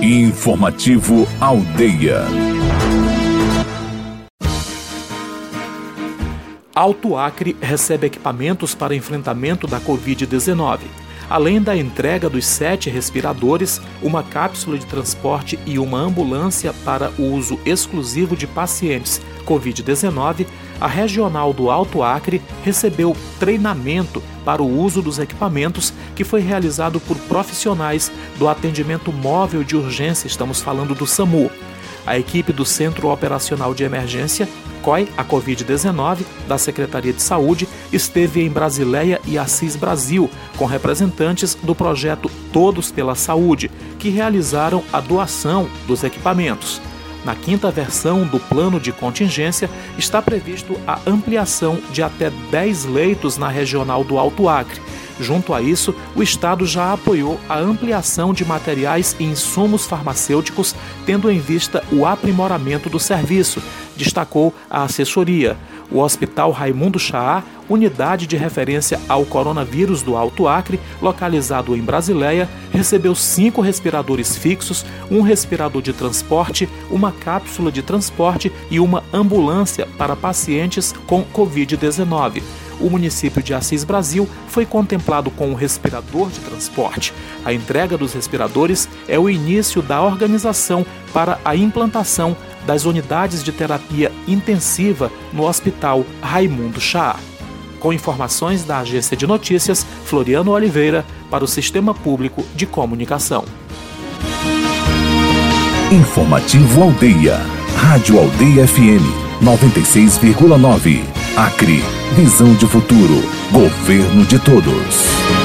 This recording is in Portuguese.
Informativo Aldeia. Alto Acre recebe equipamentos para enfrentamento da Covid-19. Além da entrega dos 7 respiradores, uma cápsula de transporte e uma ambulância para o uso exclusivo de pacientes Covid-19, a Regional do Alto Acre recebeu treinamento para o uso dos equipamentos que foi realizado por profissionais do atendimento móvel de urgência, estamos falando do SAMU. A equipe do Centro Operacional de Emergência, COI, a Covid-19, da Secretaria de Saúde, esteve em Brasileia e Assis Brasil, com representantes do projeto Todos pela Saúde, que realizaram a doação dos equipamentos. Na 5ª versão do plano de contingência, está previsto a ampliação de até 10 leitos na Regional do Alto Acre. Junto a isso, o Estado já apoiou a ampliação de materiais e insumos farmacêuticos, tendo em vista o aprimoramento do serviço, destacou a assessoria. O Hospital Raimundo Chaá, unidade de referência ao coronavírus do Alto Acre, localizado em Brasileia, recebeu 5 respiradores fixos, um respirador de transporte, uma cápsula de transporte e uma ambulância para pacientes com Covid-19. O município de Assis Brasil foi contemplado com um respirador de transporte. A entrega dos respiradores é o início da organização para a implantação das unidades de terapia intensiva no Hospital Raimundo Chaá. Com informações da Agência de Notícias, Floriano Oliveira, para o Sistema Público de Comunicação. Informativo Aldeia. Rádio Aldeia FM 96,9. Acre. Visão de futuro. Governo de todos.